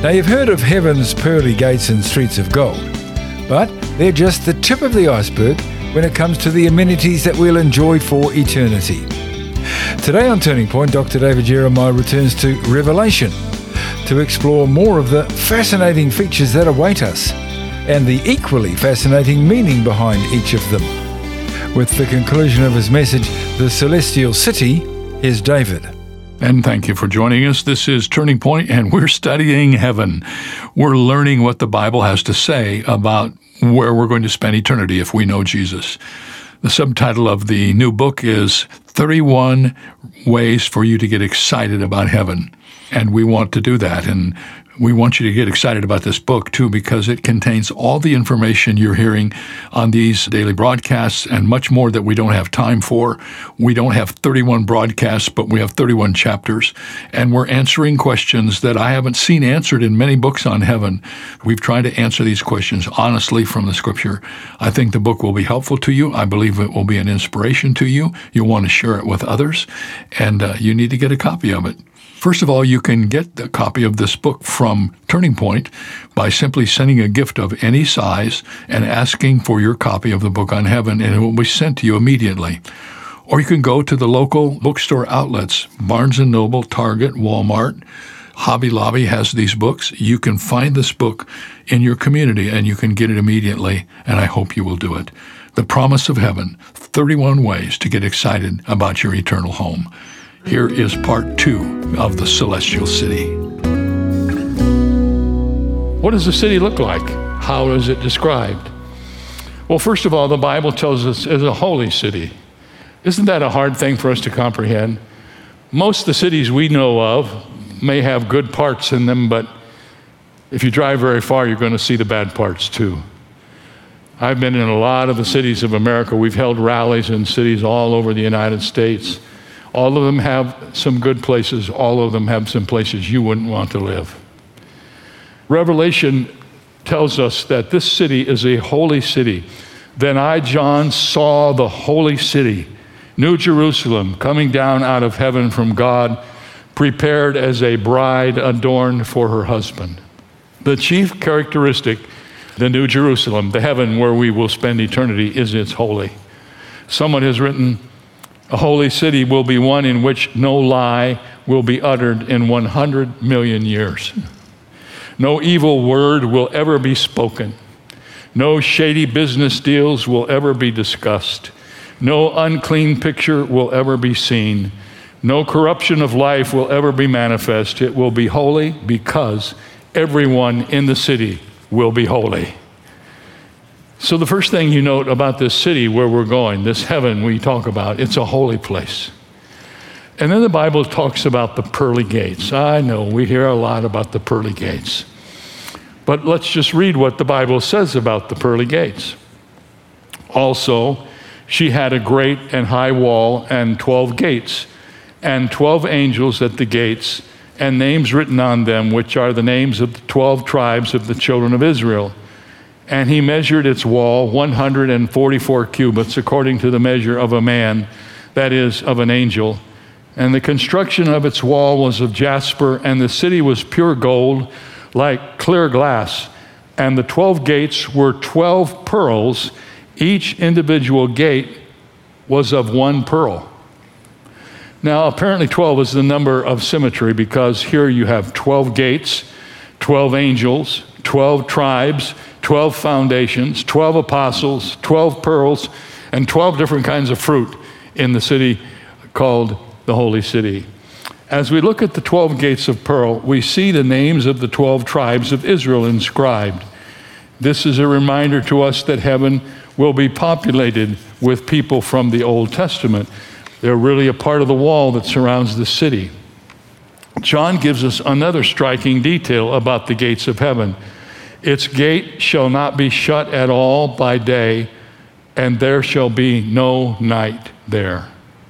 Now, you've heard of heaven's pearly gates and streets of gold, but they're just the tip of the iceberg when it comes to the amenities that we'll enjoy for eternity. Today on Turning Point, Dr. David Jeremiah returns to Revelation to explore more of the fascinating features that await us and the equally fascinating meaning behind each of them. With the conclusion of his message, The Celestial City, here's David. And thank you for joining us. This is Turning Point, and we're studying heaven. We're learning what the Bible has to say about where we're going to spend eternity if we know Jesus. The subtitle of the new book is 31 Ways for You to Get Excited About Heaven. And we want to do that. And we want you to get excited about this book, too, because it contains all the information you're hearing on these daily broadcasts and much more that we don't have time for. We don't have 31 broadcasts, but we have 31 chapters. And we're answering questions that I haven't seen answered in many books on heaven. We've tried to answer these questions honestly from the Scripture. I think the book will be helpful to you. I believe it will be an inspiration to you. You'll want to share it with others, and you need to get a copy of it. First of all, you can get a copy of this book from Turning Point by simply sending a gift of any size and asking for your copy of the book on heaven, and it will be sent to you immediately. Or you can go to the local bookstore outlets, Barnes & Noble, Target, Walmart. Hobby Lobby has these books. You can find this book in your community, and you can get it immediately, and I hope you will do it. The Promise of Heaven, 31 Ways to Get Excited About Your Eternal Home. Here is part 2 of the Celestial City. What does the city look like? How is it described? Well, first of all, the Bible tells us it's a holy city. Isn't that a hard thing for us to comprehend? Most of the cities we know of may have good parts in them, but if you drive very far, you're going to see the bad parts too. I've been in a lot of the cities of America. We've held rallies in cities all over the United States. All of them have some good places. All of them have some places you wouldn't want to live. Revelation tells us that this city is a holy city. Then I, John, saw the holy city, New Jerusalem, coming down out of heaven from God, prepared as a bride adorned for her husband. The chief characteristic, the New Jerusalem, the heaven where we will spend eternity, is it's holy. Someone has written, a holy city will be one in which no lie will be uttered in 100 million years. No evil word will ever be spoken. No shady business deals will ever be discussed. No unclean picture will ever be seen. No corruption of life will ever be manifest. It will be holy because everyone in the city will be holy. So the first thing you note about this city where we're going, this heaven we talk about, it's a holy place. And then the Bible talks about the pearly gates. I know we hear a lot about the pearly gates. But let's just read what the Bible says about the pearly gates. Also, she had a great and high wall and 12 gates, and 12 angels at the gates, and names written on them, which are the names of the 12 tribes of the children of Israel. And he measured its wall 144 cubits, according to the measure of a man, that is, of an angel. And the construction of its wall was of jasper, and the city was pure gold, like clear glass. And the 12 gates were 12 pearls. Each individual gate was of one pearl. Now, apparently 12 is the number of symmetry, because here you have 12 gates, 12 angels, 12 tribes, 12 foundations, 12 apostles, 12 pearls, and 12 different kinds of fruit in the city called the Holy City. As we look at the 12 gates of pearl, we see the names of the 12 tribes of Israel inscribed. This is a reminder to us that heaven will be populated with people from the Old Testament. They're really a part of the wall that surrounds the city. John gives us another striking detail about the gates of heaven. Its gate shall not be shut at all by day, and there shall be no night there.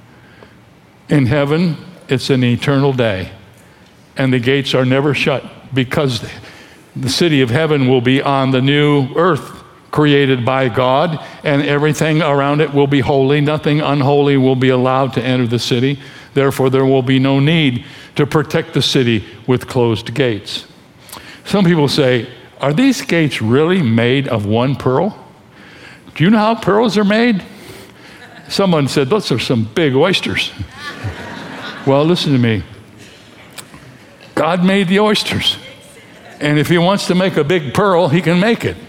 In heaven, it's an eternal day, and the gates are never shut, because the city of heaven will be on the new earth created by God, and everything around it will be holy. Nothing unholy will be allowed to enter the city. Therefore, there will be no need to protect the city with closed gates. Some people say, are these gates really made of one pearl? Do you know how pearls are made? Someone said, those are some big oysters. Well, listen to me. God made the oysters. And if he wants to make a big pearl, he can make it.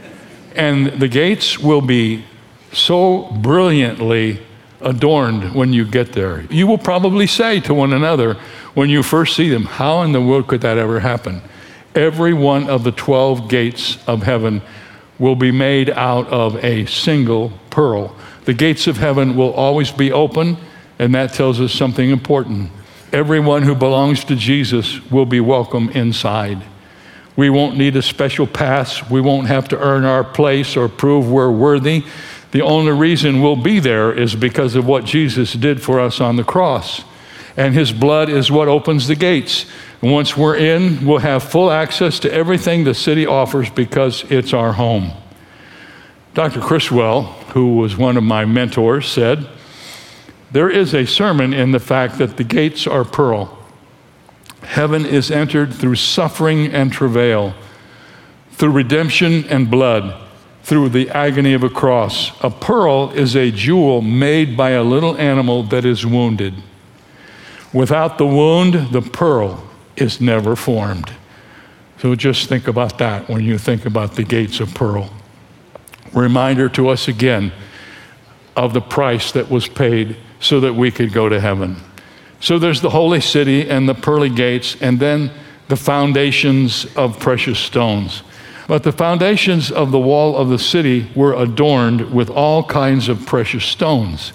And the gates will be so brilliantly adorned when you get there. You will probably say to one another when you first see them, how in the world could that ever happen? Every one of the 12 gates of heaven will be made out of a single pearl. The gates of heaven will always be open, and that tells us something important. Everyone who belongs to Jesus will be welcome inside. We won't need a special pass. We won't have to earn our place or prove we're worthy. The only reason we'll be there is because of what Jesus did for us on the cross. And his blood is what opens the gates. And once we're in, we'll have full access to everything the city offers because it's our home. Dr. Criswell, who was one of my mentors, said, there is a sermon in the fact that the gates are pearl. Heaven is entered through suffering and travail, through redemption and blood, through the agony of a cross. A pearl is a jewel made by a little animal that is wounded. Without the wound, the pearl is never formed. So just think about that when you think about the gates of pearl. Reminder to us again of the price that was paid so that we could go to heaven. So there's the holy city and the pearly gates, and then the foundations of precious stones. But the foundations of the wall of the city were adorned with all kinds of precious stones: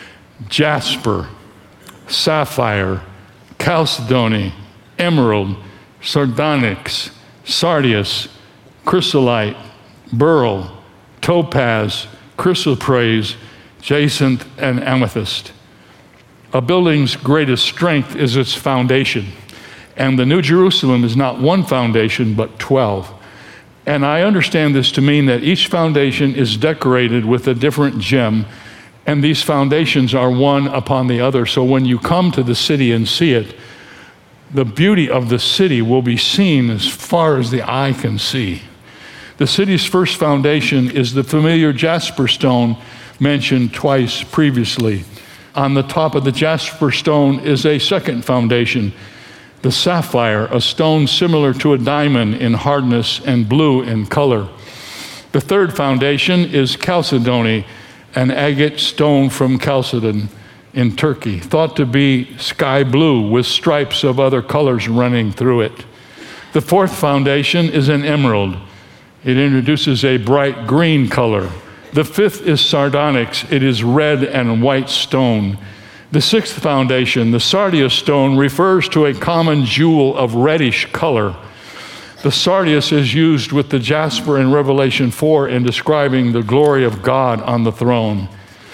jasper, sapphire, chalcedony, emerald, sardonyx, sardius, chrysolite, beryl, topaz, chrysoprase, jacinth, and amethyst. A building's greatest strength is its foundation. And the New Jerusalem is not one foundation, but 12. And I understand this to mean that each foundation is decorated with a different gem, and these foundations are one upon the other. So when you come to the city and see it, the beauty of the city will be seen as far as the eye can see. The city's first foundation is the familiar jasper stone mentioned twice previously. On the top of the jasper stone is a second foundation, the sapphire, a stone similar to a diamond in hardness and blue in color. The third foundation is chalcedony, an agate stone from Chalcedon in Turkey, thought to be sky blue with stripes of other colors running through it. The fourth foundation is an emerald. It introduces a bright green color. The fifth is sardonyx. It is red and white stone. The sixth foundation, the sardius stone, refers to a common jewel of reddish color. The sardius is used with the jasper in Revelation 4 in describing the glory of God on the throne.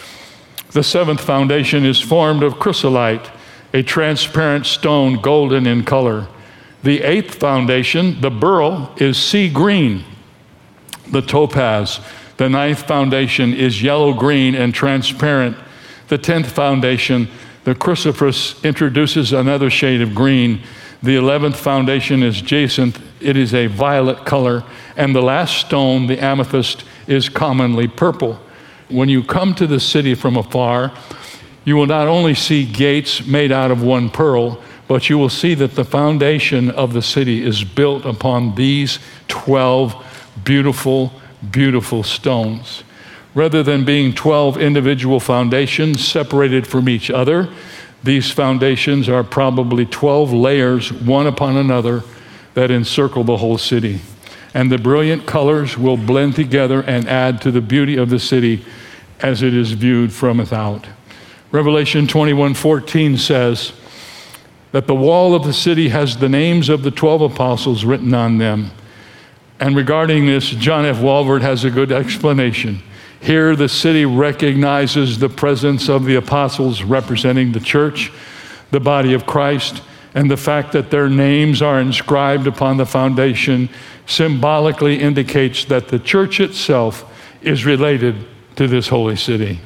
The seventh foundation is formed of chrysolite, a transparent stone golden in color. The eighth foundation, the beryl, is sea green. The topaz, the ninth foundation, is yellow-green and transparent. The 10th foundation, the chrysoprase, introduces another shade of green. The 11th foundation is jacinth. It is a violet color. And the last stone, the amethyst, is commonly purple. When you come to the city from afar, you will not only see gates made out of one pearl, but you will see that the foundation of the city is built upon these 12 beautiful, beautiful stones. Rather than being 12 individual foundations separated from each other, these foundations are probably 12 layers, one upon another, that encircle the whole city. And the brilliant colors will blend together and add to the beauty of the city as it is viewed from without. Revelation 21:14 says that the wall of the city has the names of the 12 apostles written on them. And regarding this, John F. Walvoord has a good explanation. Here, the city recognizes the presence of the apostles representing the church, the body of Christ, and the fact that their names are inscribed upon the foundation symbolically indicates that the church itself is related to this holy city.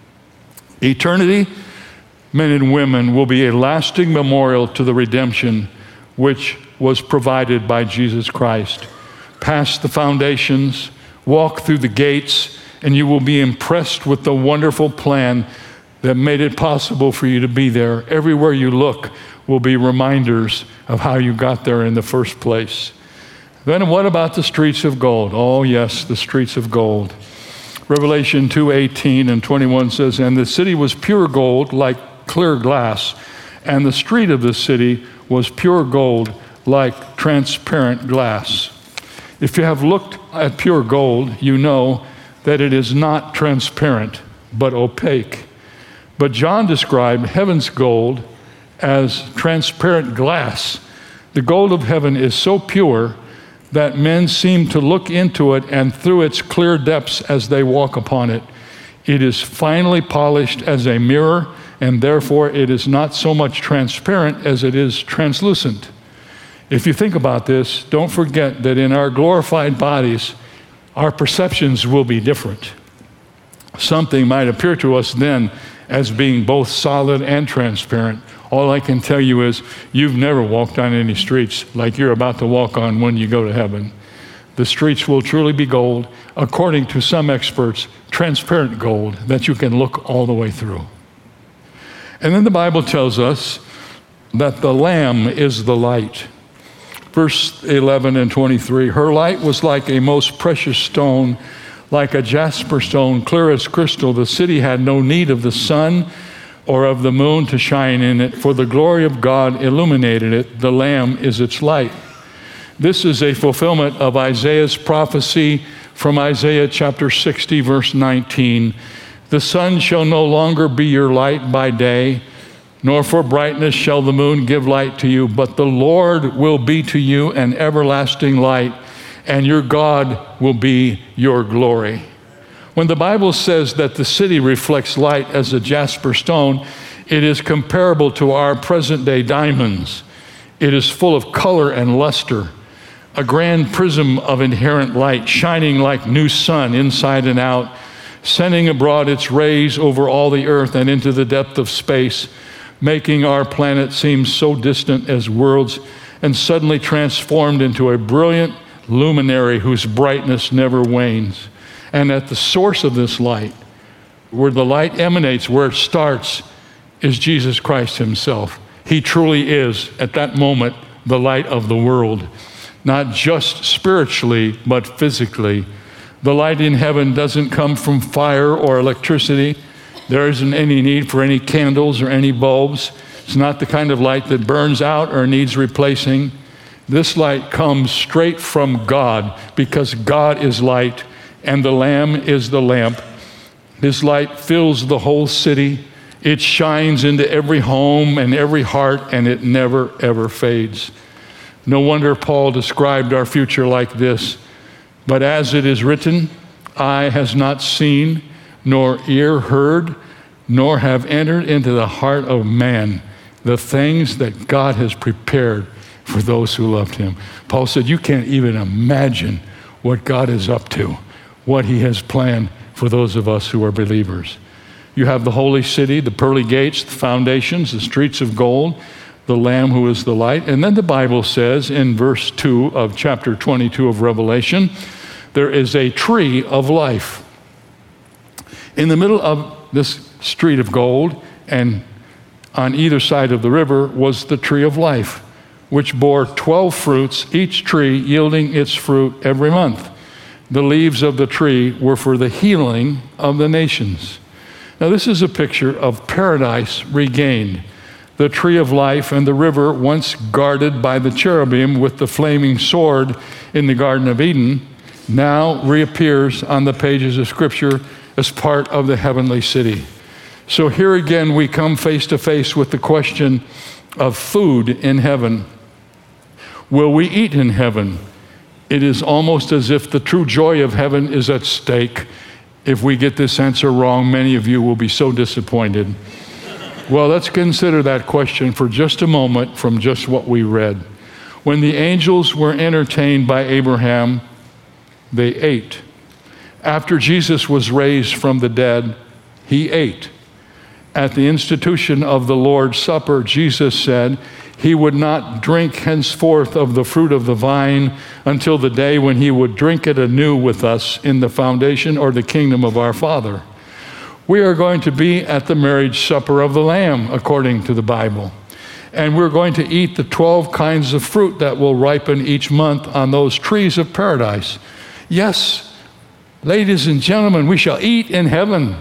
Eternity, men and women, will be a lasting memorial to the redemption which was provided by Jesus Christ. Pass the foundations, walk through the gates, and you will be impressed with the wonderful plan that made it possible for you to be there. Everywhere you look will be reminders of how you got there in the first place. Then what about the streets of gold? Oh yes, the streets of gold. Revelation 2:18 and 21 says, "And the city was pure gold like clear glass, and the street of the city was pure gold like transparent glass." If you have looked at pure gold, you know that it is not transparent, but opaque. But John described heaven's gold as transparent glass. The gold of heaven is so pure that men seem to look into it and through its clear depths as they walk upon it. It is finely polished as a mirror, and therefore it is not so much transparent as it is translucent. If you think about this, don't forget that in our glorified bodies, our perceptions will be different. Something might appear to us then as being both solid and transparent. All I can tell you is you've never walked on any streets like you're about to walk on when you go to heaven. The streets will truly be gold, according to some experts, transparent gold that you can look all the way through. And then the Bible tells us that the Lamb is the light. Verse 11 and 23, "Her light was like a most precious stone, like a jasper stone, clear as crystal. The city had no need of the sun or of the moon to shine in it, for the glory of God illuminated it. The Lamb is its light." This is a fulfillment of Isaiah's prophecy from Isaiah chapter 60, verse 19. "The sun shall no longer be your light by day, nor for brightness shall the moon give light to you, but the Lord will be to you an everlasting light, and your God will be your glory." When the Bible says that the city reflects light as a jasper stone, it is comparable to our present-day diamonds. It is full of color and luster, a grand prism of inherent light, shining like new sun inside and out, sending abroad its rays over all the earth and into the depth of space, making our planet seem so distant as worlds, and suddenly transformed into a brilliant luminary whose brightness never wanes. And at the source of this light, where the light emanates, where it starts, is Jesus Christ himself. He truly is, at that moment, the light of the world, not just spiritually, but physically. The light in heaven doesn't come from fire or electricity. There isn't any need for any candles or any bulbs. It's not the kind of light that burns out or needs replacing. This light comes straight from God, because God is light and the Lamb is the lamp. His light fills the whole city. It shines into every home and every heart, and it never, ever fades. No wonder Paul described our future like this. "But as it is written, eye has not seen, nor ear heard, nor have entered into the heart of man the things that God has prepared for those who loved him." Paul said, you can't even imagine what God is up to, what he has planned for those of us who are believers. You have the holy city, the pearly gates, the foundations, the streets of gold, the Lamb who is the light. And then the Bible says in verse 2 of chapter 22 of Revelation, there is a tree of life. In the middle of this street of gold and on either side of the river was the tree of life, which bore 12 fruits, each tree yielding its fruit every month. The leaves of the tree were for the healing of the nations. Now this is a picture of paradise regained. The tree of life and the river, once guarded by the cherubim with the flaming sword in the Garden of Eden, now reappears on the pages of Scripture as part of the heavenly city. So here again we come face to face with the question of food in heaven. Will we eat in heaven? It is almost as if the true joy of heaven is at stake. If we get this answer wrong, many of you will be so disappointed. Well, let's consider that question for just a moment from just what we read. When the angels were entertained by Abraham, they ate. After Jesus was raised from the dead, he ate. At the institution of the Lord's Supper, Jesus said he would not drink henceforth of the fruit of the vine until the day when he would drink it anew with us in the foundation or the kingdom of our Father. We are going to be at the marriage supper of the Lamb, according to the Bible. And we're going to eat the 12 kinds of fruit that will ripen each month on those trees of paradise. Yes, ladies and gentlemen, we shall eat in heaven.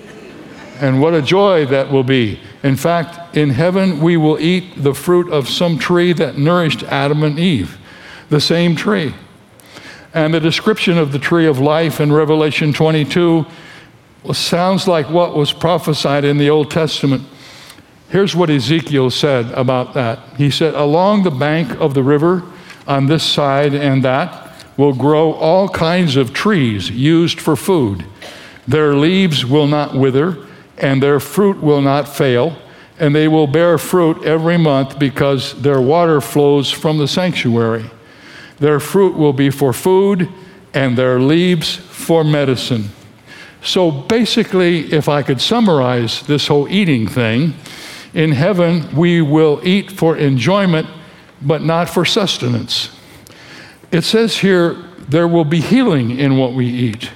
And what a joy that will be. In fact, in heaven, we will eat the fruit of some tree that nourished Adam and Eve, the same tree. And the description of the tree of life in Revelation 22 sounds like what was prophesied in the Old Testament. Here's what Ezekiel said about that. He said, along the bank of the river on this side and that will grow all kinds of trees used for food. Their leaves will not wither, and their fruit will not fail, and they will bear fruit every month because their water flows from the sanctuary. Their fruit will be for food, and their leaves for medicine. So basically, if I could summarize this whole eating thing, in heaven we will eat for enjoyment, but not for sustenance. It says here, there will be healing in what we eat.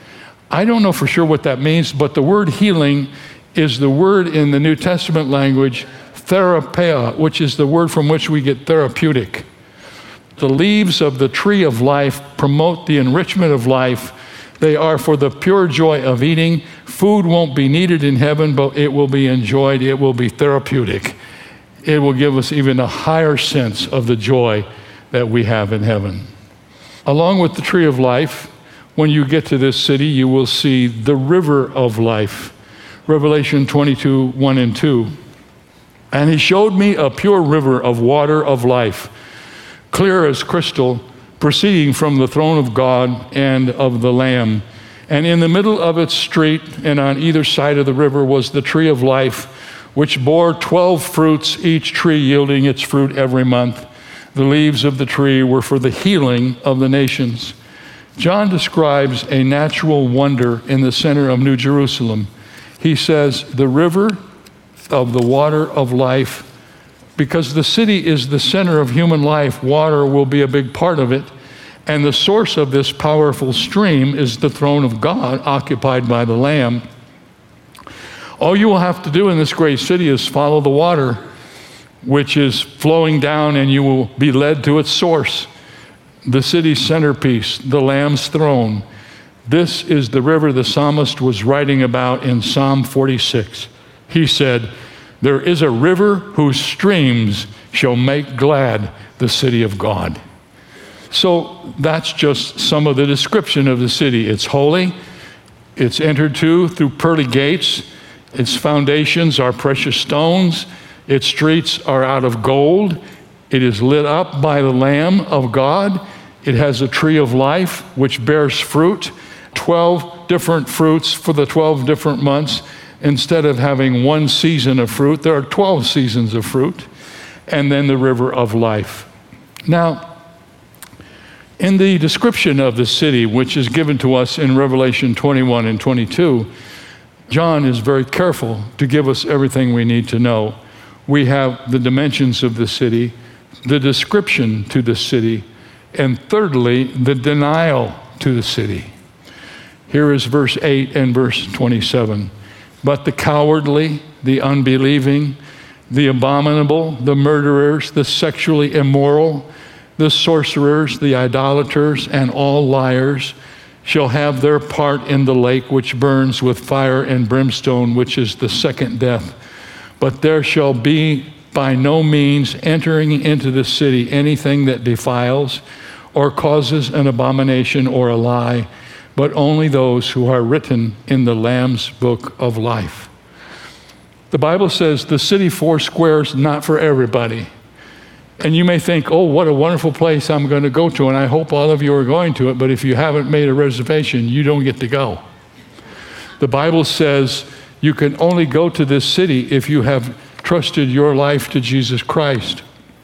I don't know for sure what that means, but the word healing is the word in the New Testament language, therapia, which is the word from which we get therapeutic. The leaves of the tree of life promote the enrichment of life. They are for the pure joy of eating. Food won't be needed in heaven, but it will be enjoyed. It will be therapeutic. It will give us even a higher sense of the joy that we have in heaven. Along with the tree of life, when you get to this city, you will see the river of life. Revelation 22, 1 and 2. And he showed me a pure river of water of life, clear as crystal, proceeding from the throne of God and of the Lamb. And in the middle of its street and on either side of the river was the tree of life, which bore 12 fruits, each tree yielding its fruit every month. The leaves of the tree were for the healing of the nations. John describes a natural wonder in the center of New Jerusalem. He says, the river of the water of life, because the city is the center of human life, water will be a big part of it. And the source of this powerful stream is the throne of God occupied by the Lamb. All you will have to do in this great city is follow the water, which is flowing down, and you will be led to its source. The city's centerpiece, the Lamb's throne. This is the river the psalmist was writing about in Psalm 46. He said, there is a river whose streams shall make glad the city of God. So that's just some of the description of the city. It's holy. It's entered to through pearly gates. Its foundations are precious stones. Its streets are out of gold. It is lit up by the Lamb of God. It has a tree of life which bears fruit, 12 different fruits for the 12 different months. Instead of having one season of fruit, there are 12 seasons of fruit, and then the river of life. Now, in the description of the city, which is given to us in Revelation 21 and 22, John is very careful to give us everything we need to know. We have the dimensions of the city, the description to the city, and thirdly, the denial to the city. Here is verse 8 and verse 27. But the cowardly, the unbelieving, the abominable, the murderers, the sexually immoral, the sorcerers, the idolaters, and all liars shall have their part in the lake which burns with fire and brimstone, which is the second death. But there shall be by no means entering into the city anything that defiles or causes an abomination or a lie, but only those who are written in the Lamb's book of life. The Bible says the city four squares, not for everybody. And you may think, oh, what a wonderful place I'm going to go to, and I hope all of you are going to it, but if you haven't made a reservation, you don't get to go. The Bible says you can only go to this city if you have trusted your life to Jesus Christ.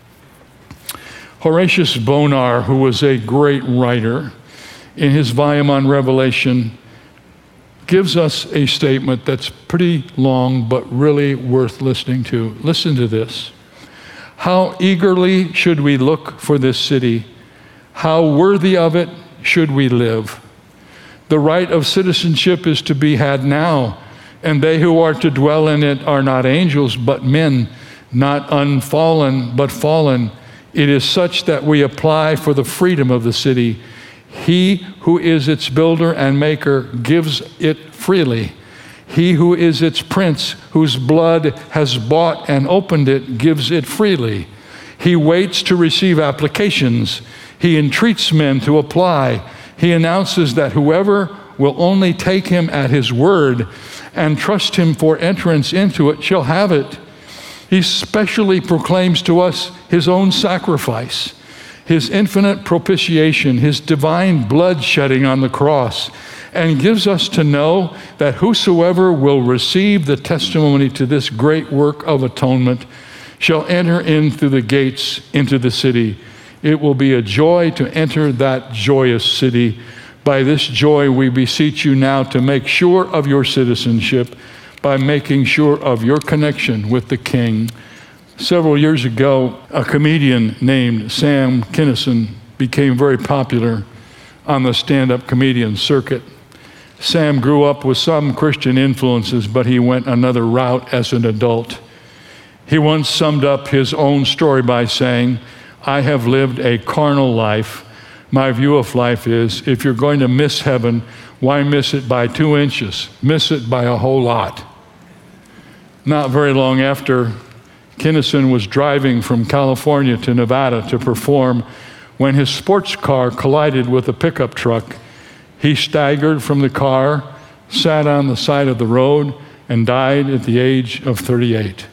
Horatius Bonar, who was a great writer, in his volume on Revelation, gives us a statement that's pretty long but really worth listening to. Listen to this. How eagerly should we look for this city? How worthy of it should we live? The right of citizenship is to be had now, and they who are to dwell in it are not angels, but men, not unfallen, but fallen. It is such that we apply for the freedom of the city. He who is its builder and maker gives it freely. He who is its prince, whose blood has bought and opened it, gives it freely. He waits to receive applications. He entreats men to apply. He announces that whoever will only take him at his word and trust him for entrance into it shall have it. He specially proclaims to us his own sacrifice, his infinite propitiation, his divine blood shedding on the cross, and gives us to know that whosoever will receive the testimony to this great work of atonement shall enter in through the gates into the city. It will be a joy to enter that joyous city. By this joy we beseech you now to make sure of your citizenship by making sure of your connection with the King. Several years ago, a comedian named Sam Kinison became very popular on the stand-up comedian circuit. Sam grew up with some Christian influences, but he went another route as an adult. He once summed up his own story by saying, "I have lived a carnal life. My view of life is, if you're going to miss heaven, why miss it by 2 inches? Miss it by a whole lot." Not very long after, Kinison was driving from California to Nevada to perform when his sports car collided with a pickup truck. He staggered from the car, sat on the side of the road, and died at the age of 38.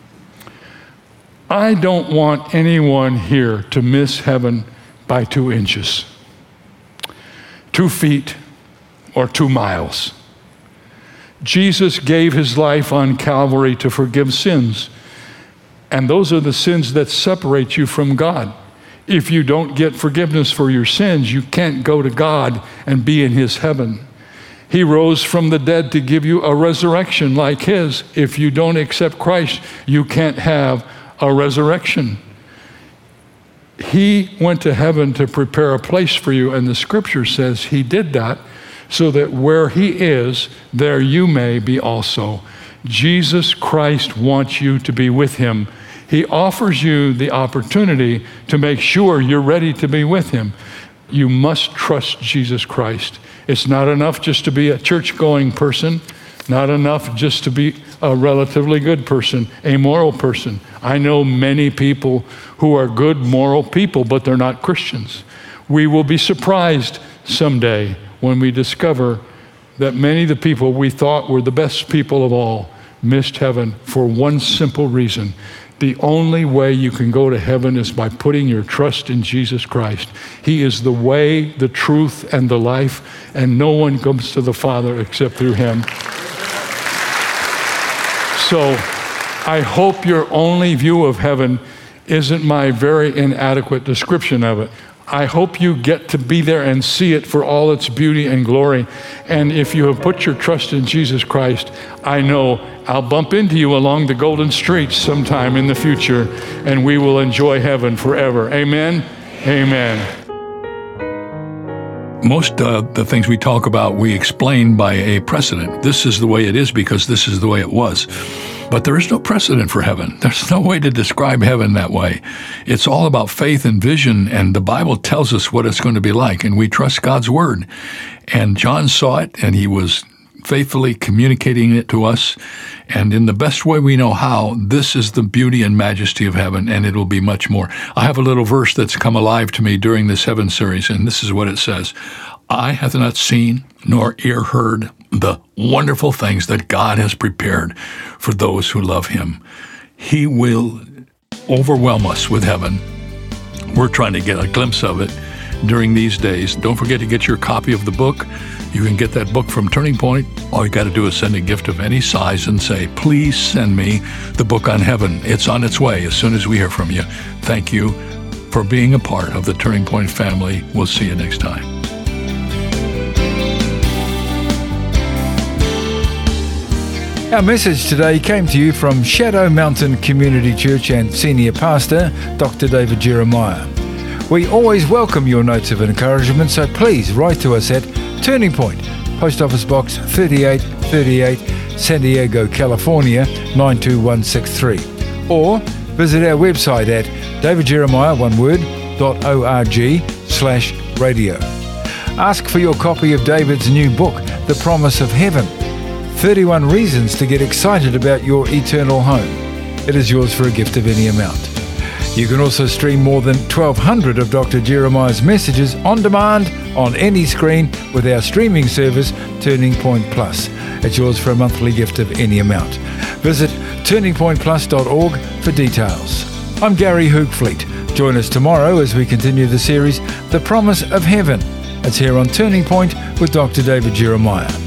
I don't want anyone here to miss heaven by 2 inches, 2 feet, or 2 miles. Jesus gave his life on Calvary to forgive sins, and those are the sins that separate you from God. If you don't get forgiveness for your sins, you can't go to God and be in his heaven. He rose from the dead to give you a resurrection like his. If you don't accept Christ, you can't have a resurrection. He went to heaven to prepare a place for you, and the scripture says he did that so that where he is, there you may be also. Jesus Christ wants you to be with him. He offers you the opportunity to make sure you're ready to be with him. You must trust Jesus Christ. It's not enough just to be a church-going person, not enough just to be a relatively good person, a moral person. I know many people who are good, moral people, but they're not Christians. We will be surprised someday when we discover that many of the people we thought were the best people of all missed heaven for one simple reason. The only way you can go to heaven is by putting your trust in Jesus Christ. He is the way, the truth, and the life, and no one comes to the Father except through him. So I hope your only view of heaven isn't my very inadequate description of it. I hope you get to be there and see it for all its beauty and glory. And if you have put your trust in Jesus Christ, I know I'll bump into you along the golden streets sometime in the future, and we will enjoy heaven forever. Amen? Amen. Most of the things we talk about, we explain by a precedent. This is the way it is because this is the way it was. But there is no precedent for heaven. There's no way to describe heaven that way. It's all about faith and vision, and the Bible tells us what it's going to be like, and we trust God's word. And John saw it, and he was faithfully communicating it to us. And in the best way we know how, this is the beauty and majesty of heaven, and it'll be much more. I have a little verse that's come alive to me during this Heaven series, and this is what it says. Eye hath not seen, nor ear heard, the wonderful things that God has prepared for those who love him. He will overwhelm us with heaven. We're trying to get a glimpse of it during these days. Don't forget to get your copy of the book. You can get that book from Turning Point. All you got to do is send a gift of any size and say, please send me the book on heaven. It's on its way as soon as we hear from you. Thank you for being a part of the Turning Point family. We'll see you next time. Our message today came to you from Shadow Mountain Community Church and Senior Pastor, Dr. David Jeremiah. We always welcome your notes of encouragement, so please write to us at Turning Point, Post Office Box 3838, San Diego, California 92163. Or visit our website at davidjeremiah.org/radio. Ask for your copy of David's new book, The Promise of Heaven, 31 Reasons to Get Excited About Your Eternal Home. It is yours for a gift of any amount. You can also stream more than 1,200 of Dr. Jeremiah's messages on demand on any screen with our streaming service, Turning Point Plus. It's yours for a monthly gift of any amount. Visit turningpointplus.org for details. I'm Gary Hoogfleet. Join us tomorrow as we continue the series, The Promise of Heaven. It's here on Turning Point with Dr. David Jeremiah.